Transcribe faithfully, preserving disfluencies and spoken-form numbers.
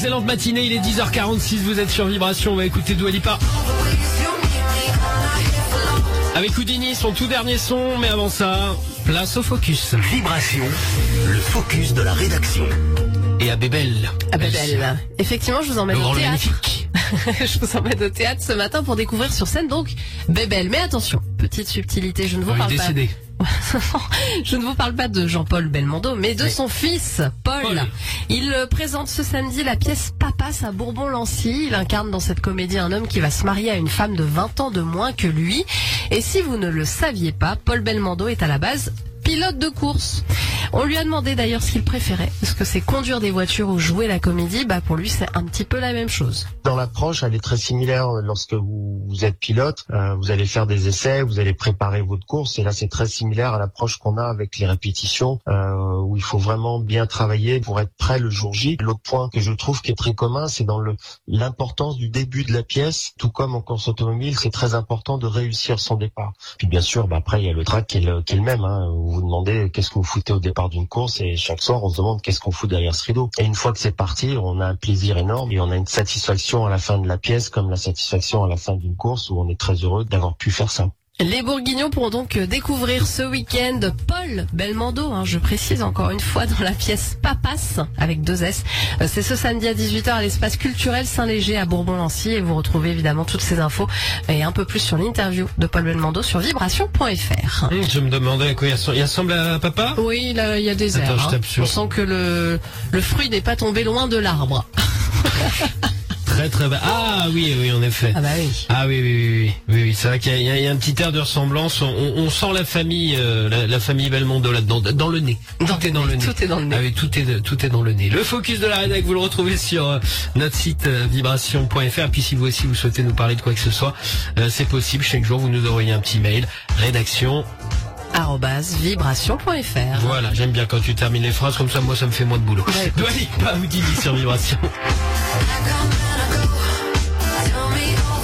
excellente matinée, il est dix heures quarante-six, vous êtes sur Vibration, on va écouter Dua Lipa. Avec Houdini, son tout dernier son, mais avant ça, place au focus. Vibration, le focus de la rédaction. Et à Bébel. À Bébel. Effectivement, je vous emmène au théâtre. Je vous emmène au théâtre ce matin pour découvrir sur scène donc Bébel. Mais attention, petite subtilité, je ne vous oui, parle décédé. pas. Je ne vous parle pas de Jean-Paul Belmondo, mais de oui. son fils, Paul. Paul. Il présente ce samedi la pièce Papas à Bourbon-Lancy. Il incarne dans cette comédie un homme qui va se marier à une femme de vingt ans de moins que lui. Et si vous ne le saviez pas, Paul Belmondo est à la base pilote de course. On lui a demandé d'ailleurs ce qu'il préférait. Est-ce que c'est conduire des voitures ou jouer la comédie? Bah pour lui c'est un petit peu la même chose. Dans l'approche, elle est très similaire. Lorsque vous, vous êtes pilote, euh, vous allez faire des essais, vous allez préparer votre course, et là c'est très similaire à l'approche qu'on a avec les répétitions, euh, où il faut vraiment bien travailler pour être prêt le jour J. L'autre point que je trouve qui est très commun, c'est dans le l'importance du début de la pièce. Tout comme en course automobile, c'est très important de réussir son départ. Puis bien sûr, bah, après il y a le track qui est le, qui est le même. Hein. Vous vous demandez qu'est-ce que vous foutez au départ d'une course, et chaque soir on se demande qu'est-ce qu'on fout derrière ce rideau. Et une fois que c'est parti, on a un plaisir énorme et on a une satisfaction à la fin de la pièce, comme la satisfaction à la fin d'une course, où on est très heureux d'avoir pu faire ça. Les Bourguignons pourront donc découvrir ce week-end Paul Belmondo, hein, je précise encore une fois, dans la pièce Papas, avec deux S. C'est ce samedi à dix-huit heures à l'espace culturel Saint-Léger à Bourbon-Lancy, et vous retrouvez évidemment toutes ces infos et un peu plus sur l'interview de Paul Belmondo sur vibration point f r. Mmh, je me demandais à quoi il ressemble, il ressemble à papa? Oui, là, il y a des airs. Attends, hein. On sent que le, le fruit n'est pas tombé loin de l'arbre. Très très bas. Ah oui, oui, en effet. Ah bah oui. Ah oui, oui, oui, oui, oui. C'est vrai qu'il y, y a un petit air de ressemblance. On, on sent la famille, euh, la, la famille Belmondo là-dedans, dans le nez. Tout dans, est dans le nez. Tout est dans le nez. Ah oui, tout est, tout est dans le nez. Le focus de la rédac, vous le retrouvez sur euh, notre site euh, vibration point f r. Puis si vous aussi vous souhaitez nous parler de quoi que ce soit, euh, c'est possible. Chaque jour, vous nous envoyez un petit mail. Rédaction. arobase vibration point f r. Voilà, j'aime bien quand tu termines les phrases, comme ça moi ça me fait moins de boulot. Ouais, Dua Lipa, Houdini sur Vibration. Tell me